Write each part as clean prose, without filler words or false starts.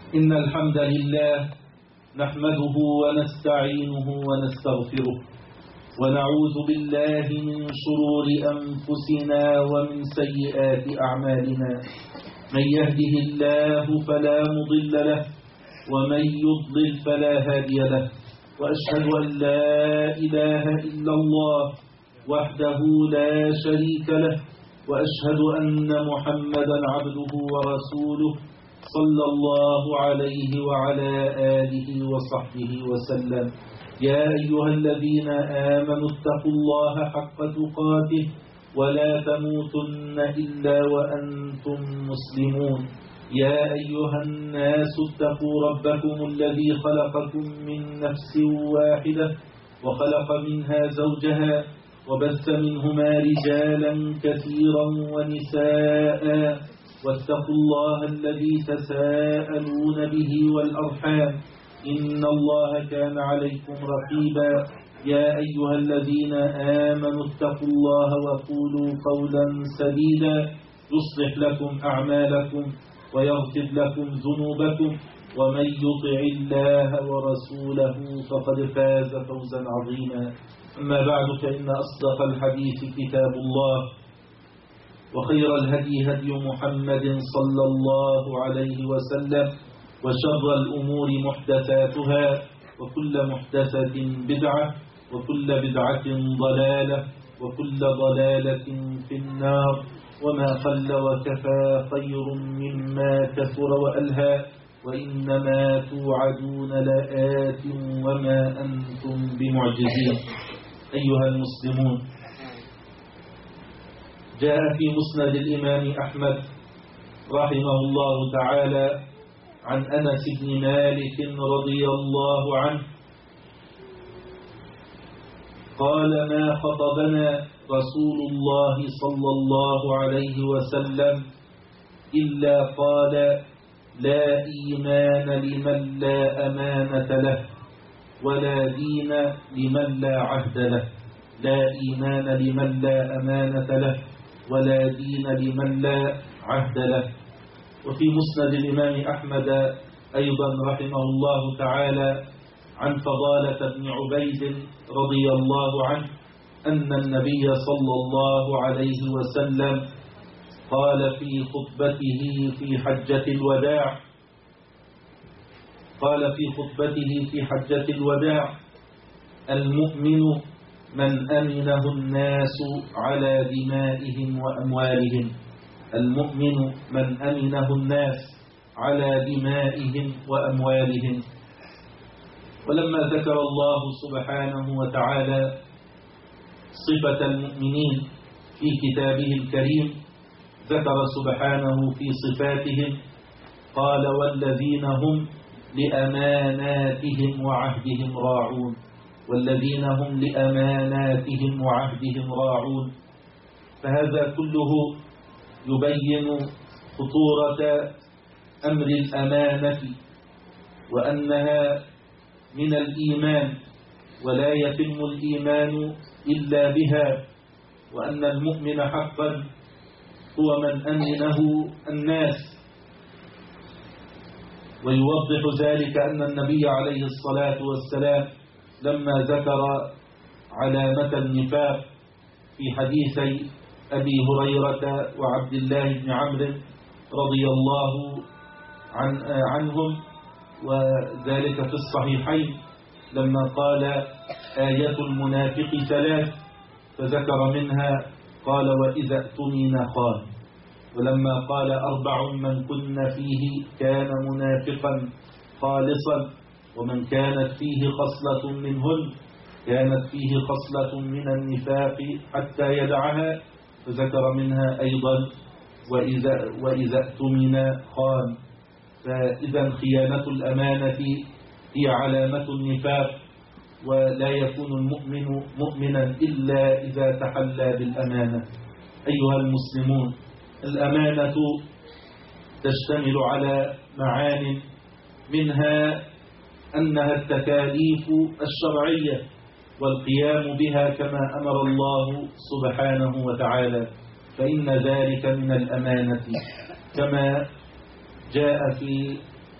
إن الحمد لله نحمده ونستعينه ونستغفره ونعوذ بالله من شرور أنفسنا ومن سيئات أعمالنا. من يهده الله فلا مضل له ومن يضلل فلا هادي له، وأشهد أن لا إله إلا الله وحده لا شريك له، وأشهد أن محمدا عبده ورسوله صلى الله عليه وعلى آله وصحبه وسلم. يا أيها الذين آمنوا اتقوا الله حق تقاته ولا تموتن إلا وأنتم مسلمون. يا أيها الناس اتقوا ربكم الذي خلقكم من نفس واحدة وخلق منها زوجها وبث منهما رجالا كثيرا ونساء، واتقوا الله الذي تساءلون به والأرحام إن الله كان عليكم رقيبا. يا أيها الذين آمنوا اتقوا الله وقولوا قولا سديدا يصلح لكم أعمالكم ويغفر لكم ذنوبكم، ومن يطع الله ورسوله فقد فاز فوزا عظيما. أما بعد، فإن أصدق الحديث كتاب الله، وخير الهدي هدي محمد صلى الله عليه وسلم، وشر الأمور محدثاتها، وكل محدثة بدعة، وكل بدعة ضلالة، وكل ضلالة في النار. وما قل وكفى خير مما كثر وألهى، وإنما توعدون لآت وما أنتم بمعجزين. أيها المسلمون، جاء في مسند الإمام أحمد رحمه الله تعالى عن أنس بن مالك رضي الله عنه قال: ما خطبنا رسول الله صلى الله عليه وسلم إلا قال: لا إيمان لمن لا أمانة له، ولا دين لمن لا عهد له. لا إيمان لمن لا أمانة له، ولا دين لمن لا عهد له. وفي مسند الإمام أحمد أيضا رحمه الله تعالى عن فضالة بن عبيد رضي الله عنه أن النبي صلى الله عليه وسلم قال في خطبته في حجة الوداع: المؤمن من أمنه الناس على دمائهم وأموالهم. المؤمن من أمنه الناس على دمائهم وأموالهم. ولما ذكر الله سبحانه وتعالى صفة المؤمنين في كتابه الكريم، ذكر سبحانه في صفاتهم قال: والذين هم لأماناتهم وعهدهم راعون. والذين هم لأماناتهم وعهدهم راعون. فهذا كله يبين خطورة أمر الأمانة، وأنها من الإيمان، ولا يتم الإيمان إلا بها، وأن المؤمن حقا هو من أمنه الناس. ويوضح ذلك أن النبي عليه الصلاة والسلام لما ذكر علامة النفاق في حديثي أبي هريرة وعبد الله بن عمرو رضي الله عنهم، وذلك في الصحيحين، لما قال: آية المنافق 3، فذكر منها قال: وإذا اؤتمن خان. ولما قال: 4 من كن فيه كان منافقا خالصا، ومن كانت فيه خصلة منهن كانت فيه خصلة من النفاق حتى يدعها، فذكر منها أيضا: وإذا اؤتمن خان. فإذا خيانة الأمانة هي علامة النفاق، ولا يكون المؤمن مؤمنا إلا إذا تحلى بالأمانة. أيها المسلمون، الأمانة تشتمل على معان، منها أنها التكاليف الشرعية والقيام بها كما أمر الله سبحانه وتعالى، فإن ذلك من الأمانة، كما جاء في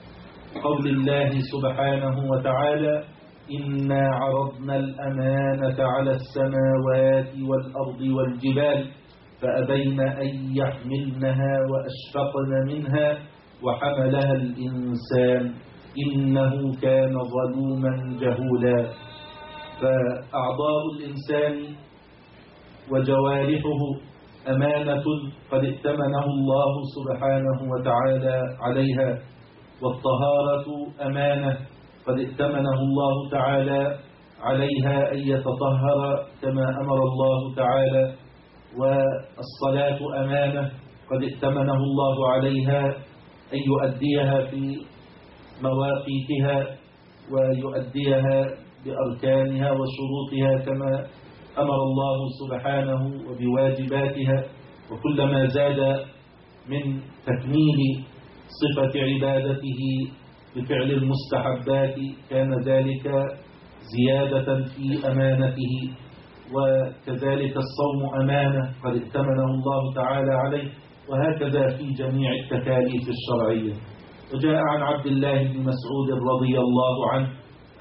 قول الله سبحانه وتعالى: إنا عرضنا الأمانة على السماوات والأرض والجبال فأبين أن يحملنها وأشفقن منها وحملها الإنسان إنه كان ظلوما جهولا. فأعضاء الإنسان وجوارحه أمانة قد ائتمنه الله سبحانه وتعالى عليها، والطهارة أمانة قد ائتمنه الله تعالى عليها أن يتطهر كما أمر الله تعالى، والصلاة أمانة قد ائتمنه الله عليها أن يؤديها في مواقيتها ويؤديها بأركانها وشروطها كما أمر الله سبحانه وبواجباتها. وكلما زاد من تكميل صفة عبادته بفعل المستحبات كان ذلك زيادة في أمانته. وكذلك الصوم أمانة قد ائتمنه الله تعالى عليه، وهكذا في جميع التكاليف الشرعية. وجاء عن عبد الله بن مسعود رضي الله عنه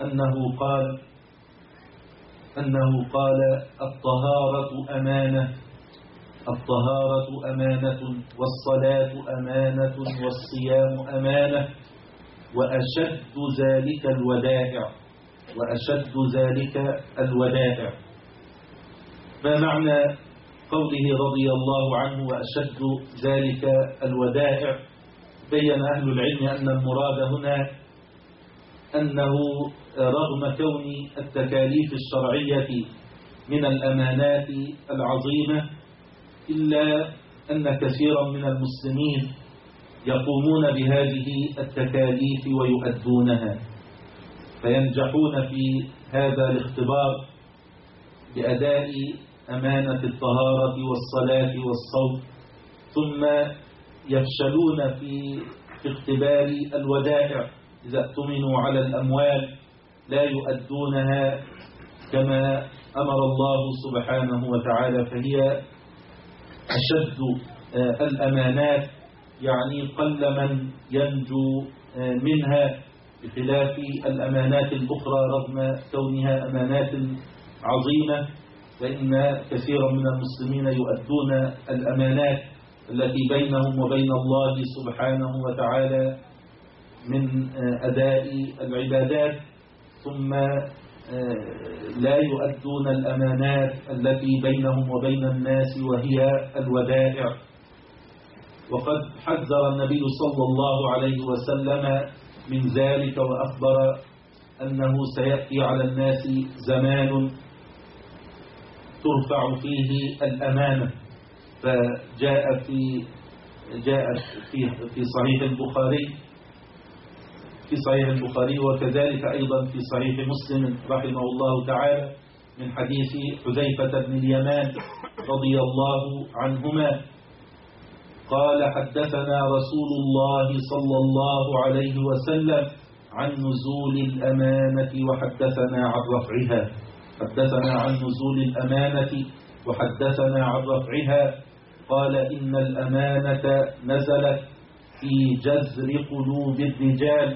أنه قال الطهارة أمانة والصلاة أمانة والصيام أمانة وأشد ذلك الودائع. ما معنى قوله رضي الله عنه وأشد ذلك الودائع؟ بين أهل العلم أن المراد هنا أنه رغم كون التكاليف الشرعية من الأمانات العظيمة إلا أن كثيرا من المسلمين يقومون بهذه التكاليف ويؤدونها، فينجحون في هذا الاختبار بأداء أمانة الطهارة والصلاة والصوم، ثم يفشلون في اختبار الودائع. إذا اؤتمنوا على الأموال لا يؤدونها كما أمر الله سبحانه وتعالى، فهي أشد الأمانات، يعني قل من ينجو منها، بخلاف الأمانات الأخرى رغم كونها أمانات عظيمة، فإن كثيرا من المسلمين يؤدون الأمانات التي بينهم وبين الله سبحانه وتعالى من أداء العبادات، ثم لا يؤدون الأمانات التي بينهم وبين الناس وهي الودائع. وقد حذر النبي صلى الله عليه وسلم من ذلك، وأخبر أنه سيأتي على الناس زمان ترفع فيه الأمانة، فجاء في صحيح البخاري وكذلك أيضا في صحيح مسلم رحمه الله تعالى من حديث حذيفة بن اليمان رضي الله عنهما قال: حدثنا رسول الله صلى الله عليه وسلم عن نزول الأمانة وحدثنا عن رفعها قال: إن الأمانة نزلت في جذر قلوب الرجال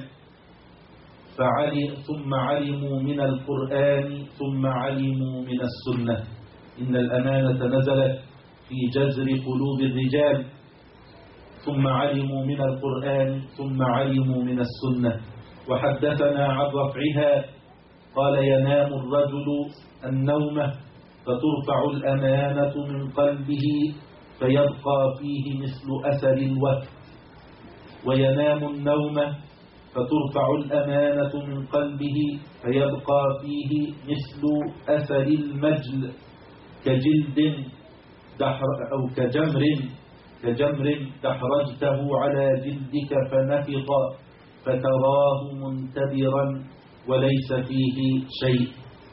ثم علموا من القرآن ثم علموا من السنة. إن الأمانة نزلت في جذر قلوب الرجال ثم علموا من القرآن ثم علموا من السنة. وحدثنا عن رفعها قال: ينام الرجل النومة فترفع الأمانة من قلبه فيبقى فيه مثل أثر الوتر، وينام النومة فترفع الأمانة من قلبه فيبقى فيه مثل أثر المجل كجلد أو كجمر دحرجته على جلدك فنفض فتراه منتبرا وليس فيه شيء.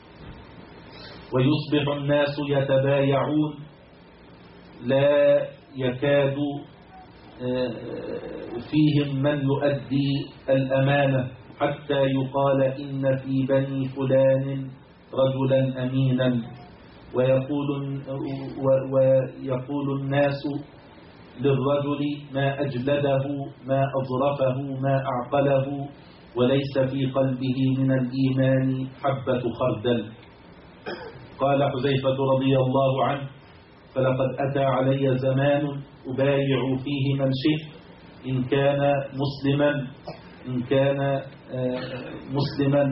ويصبح الناس يتبايعون لا يكاد فيهم من يؤدي الأمانة، حتى يقال إن في بني فلان رجلا أمينا، ويقول الناس للرجل ما أجلده ما أظرفه ما أعقله وليس في قلبه من الإيمان حبة خردل. قال حذيفة رضي الله عنه: فلقد أتى علي زمان أبايع فيه من شئت إن كان مسلما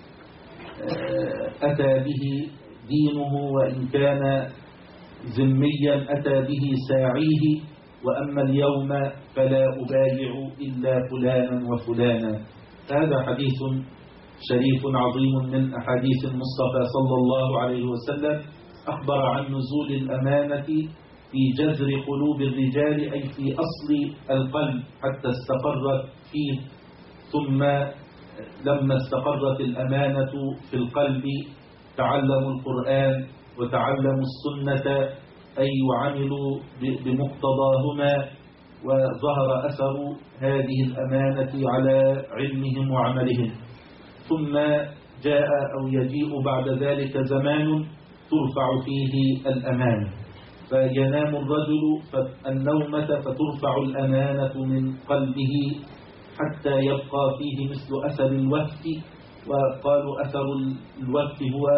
أتى به دينه، وإن كان ذميا أتى به ساعيه، وأما اليوم فلا أبايع إلا فلانا وفلانا. هذا حديث شريف عظيم من أحاديث المصطفى صلى الله عليه وسلم، أخبر عن نزول الأمانة في جذر قلوب الرجال، أي في أصل القلب حتى استقرت فيه، ثم لما استقرت الأمانة في القلب تعلموا القرآن وتعلموا السنة، أي وعملوا بمقتضاهما، وظهر أثر هذه الأمانة على علمهم وعملهم. ثم جاء أو يجيء بعد ذلك زمان ترفع فيه الأمانة، فينام الرجل النومة فترفع الأمانة من قلبه حتى يبقى فيه مثل أثر الوقت. وقالوا أثر الوقت هو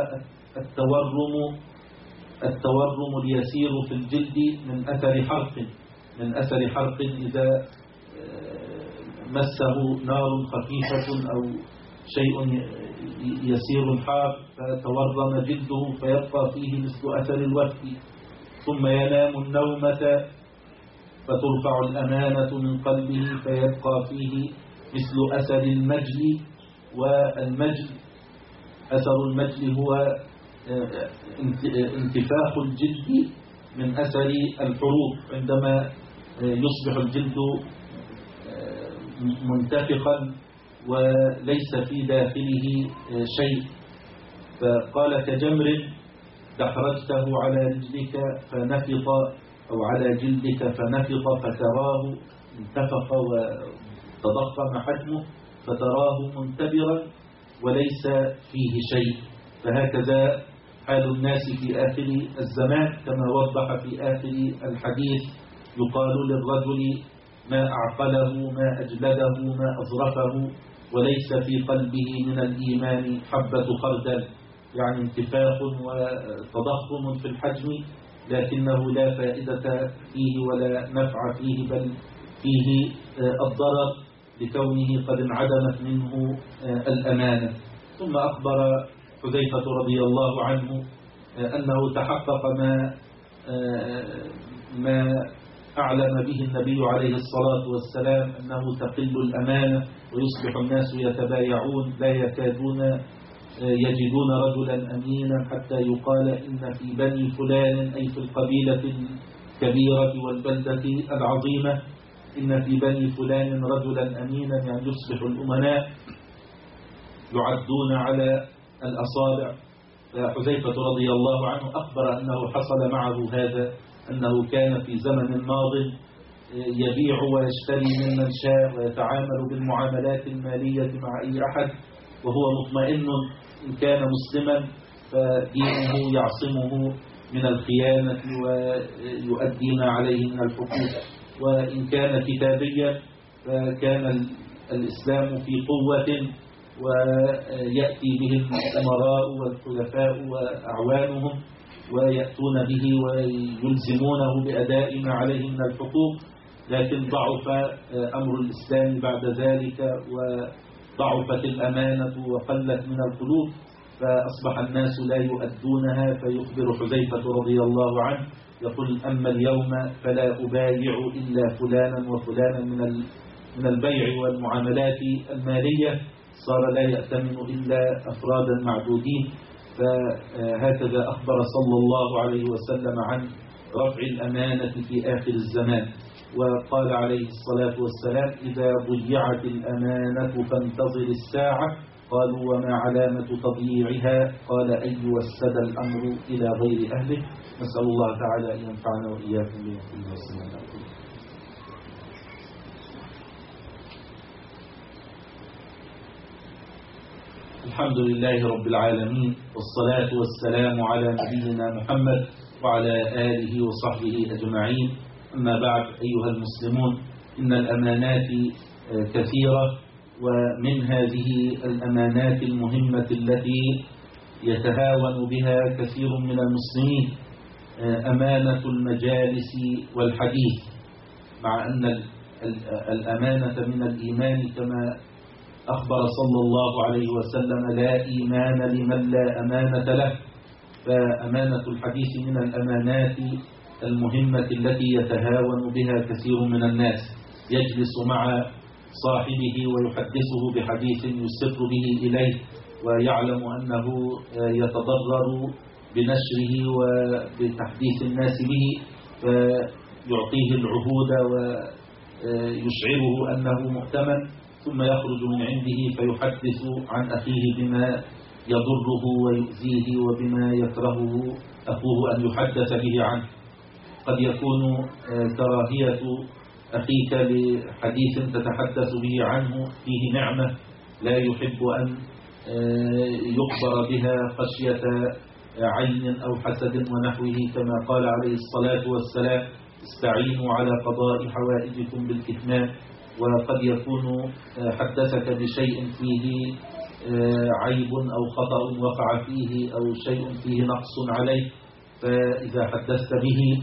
التورم اليسير في الجلد من أثر حرق إذا مسه نار خفيفة أو شيء يسير حار فتورم جلده فيبقى فيه مثل أثر الوقت. ثم ينام النومة فترفع الأمانة من قلبه فيبقى فيه مثل أثر المجل. والمجل أثر المجل هو انتفاخ الجلد من أثر الحروق، عندما يصبح الجلد منتفخا وليس في داخله شيء. فقال: كجمر دحرجته على رجلك فنفط، أو على جلدك فنفط، فتراه انتفخ وتضخم حجمه، فتراه منتبرا وليس فيه شيء. فهكذا حال الناس في آخر الزمان، كما وضح في آخر الحديث: يقال للرجل ما أعقله، ما أجلده، ما أظرفه، وليس في قلبه من الإيمان حبة خردل، يعني انتفاخ وتضخم في الحجم، لكنه لا فائدة فيه ولا نفع فيه، بل فيه الضرر لكونه قد انعدمت منه الأمانة. ثم أخبر حذيفة رضي الله عنه أنه تحقق ما أعلم به النبي عليه الصلاة والسلام، أنه تقل الأمانة ويصبح الناس يتبايعون، لا يكادون يجدون رجلا أمينا حتى يقال إن في بني فلان، أي في القبيلة الكبيرة والبلدة العظيمة، إن في بني فلان رجلا أمينا، يعني يصبح الأمناء يعدون على الأصابع. فحذيفة رضي الله عنه أخبر أنه حصل معه هذا، أنه كان في زمن ماض يبيع ويشتري ممن شاء ويتعامل بالمعاملات المالية مع أي أحد، وهو مطمئن إن كان مسلما فدينه يعصمه من الخيانة ويؤدي ما عليه من الحقوق، وإن كان كتابيا فكان الإسلام في قوة ويأتي به الأمراء والخلفاء وأعوانهم ويأتون به ويلزمونه بأداء ما عليه من الحقوق. لكن ضعف أمر الإسلام بعد ذلك، وضعفت الأمانة وقلت من القلوب، فأصبح الناس لا يؤدونها. فيخبر حذيفة رضي الله عنه يقول: أما اليوم فلا أبايع إلا فلانا وفلانا من البيع والمعاملات المالية، صار لا يأتمن إلا أفرادا معدودين. فهكذا أخبر صلى الله عليه وسلم عن رفع الأمانة في آخر الزمان. وقال عليه الصلاة والسلام: إذا ضيعت الأمانة فانتظر الساعة. قالوا: وما علامة تضييعها؟ قال: أن يوسد الأمر إلى غير أهله. نسأل الله تعالى أن ينفعنا وإياكم بما فيه والسلام. الحمد لله رب العالمين، والصلاة والسلام على نبينا محمد وعلى آله وصحبه أجمعين. أما بعد، أيها المسلمون، إن الأمانات كثيرة، ومن هذه الأمانات المهمة التي يتهاون بها كثير من المسلمين أمانة المجالس والحديث، مع أن الأمانة من الإيمان كما أخبر صلى الله عليه وسلم: لا إيمان لمن لا أمانة له. فأمانة الحديث من الأمانات المهمة التي يتهاون بها كثير من الناس، يجلس مع صاحبه ويحدثه بحديث يسر به إليه ويعلم أنه يتضرر بنشره وبتحديث الناس به، فيعطيه العهود ويشعره أنه مؤتمن، ثم يخرج من عنده فيحدث عن أخيه بما يضره ويؤذيه وبما يكرهه أخوه أن يحدث به عنه. قد يكون كراهية أخيك لحديث تتحدث به عنه فيه نعمة لا يحب أن يخبر بها خشية عين أو حسد ونحوه، كما قال عليه الصلاة والسلام: استعينوا على قضاء حوائجكم بالكتمان. وقد يكون حدثك بشيء فيه عيب أو خطأ وقع فيه أو شيء فيه نقص عليه، فإذا حدثت به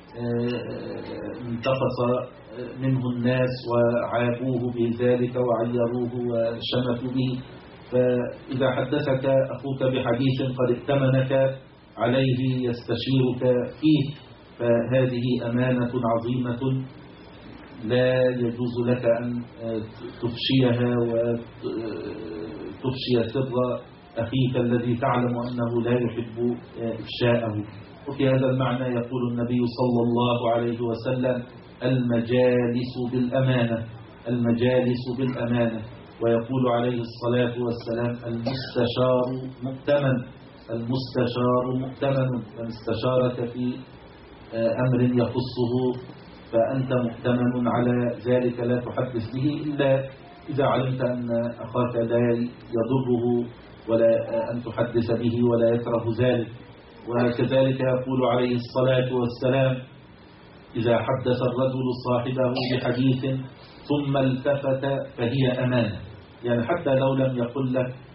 انتقص منه الناس وعابوه بذلك وعيروه وشمتوا به. فإذا حدثك أخوك بحديث قد ائتمنك عليه يستشيرك فيه، فهذه أمانة عظيمة لا يجوز لك أن تفشيها وتفشي سر أخيك الذي تعلم أنه لا يحب إفشاءه. وفي هذا المعنى يقول النبي صلى الله عليه وسلم: المجالس بالأمانة، المجالس بالأمانة. ويقول عليه الصلاة والسلام: المستشار مؤتمن، المستشار مؤتمن. من استشارك في أمر يخصه فأنت مؤتمن على ذلك، لا تحدث به إلا إذا علمت أن أخاك لا يضره ولا أن تحدث به ولا يكره ذلك. وكذلك يقول عليه الصلاة والسلام: إذا حدث الرجل صاحبه بحديث ثم التفت فهي أمانة. يعني حتى لو لم يقل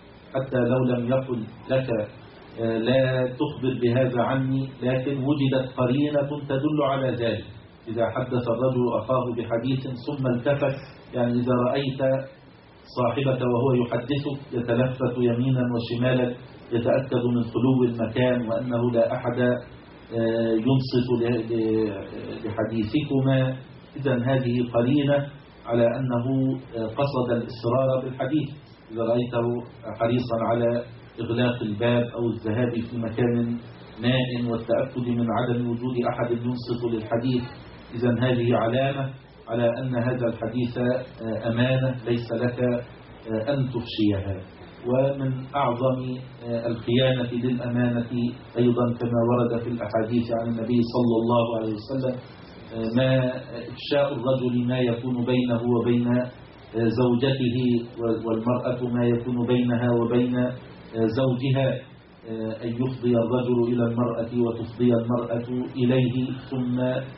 لك لا تخبر بهذا عني، لكن وجدت قرينة تدل على ذلك. إذا حدث الرجل أخاه بحديث ثم التفت، يعني إذا رأيت صاحبك وهو يحدثك يتلفت يمينا وشمالا يتأكد من خلو المكان وأنه لا أحد ينصت لحديثكما، إذن هذه قرينة على أنه قصد الإصرار بالحديث. إذا رأيته حريصا على إغلاق الباب أو الذهاب في مكان نائم والتأكد من عدم وجود أحد ينصت للحديث، إذن هذه علامة على أن هذا الحديث أمانة ليس لك أن تفشيها. ومن أعظم الخيانة للأمانة أيضا كما ورد في الأحاديث عن النبي صلى الله عليه وسلم ما إفشاء الرجل ما يكون بينه وبين زوجته، والمرأة ما يكون بينها وبين زوجها، أن يفضي الرجل إلى المرأة وتفضي المرأة إليه، ثم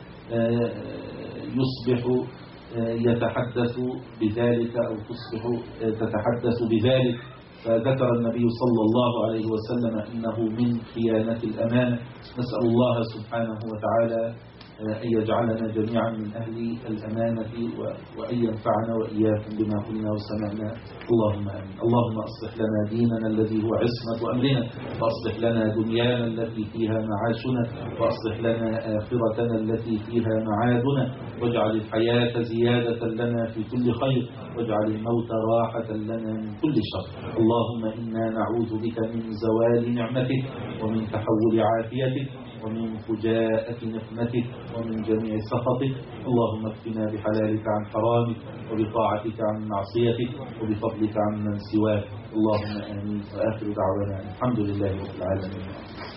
يصبح يتحدث بذلك أو تصبح تتحدث بذلك. فذكر النبي صلى الله عليه وسلم إنه من خيانة الأمانة. نسأل الله سبحانه وتعالى أن يجعلنا جميعا من أهل الأمانة وأن ينفعنا وإياكم بما قلنا وسمعنا. اللهم آمين. اللهم أصلح لنا ديننا الذي هو عصمة أمرنا، وأصلح لنا دنيانا التي فيها معاشنا، وأصلح لنا آخرتنا التي فيها معادنا، واجعل الحياة زيادة لنا في كل خير، واجعل الموت راحة لنا من كل شر. اللهم إنا نعوذ بك من زوال نعمتك ومن تحول عافيتك ومن فجاءة نقمتك ومن جميع سخطك. اللهم اكفنا بحلالك عن حرامك وبطاعتك عن معصيتك وبفضلك عن من سواك. اللهم آمين. وآخر دعوانا الحمد لله رب العالمين.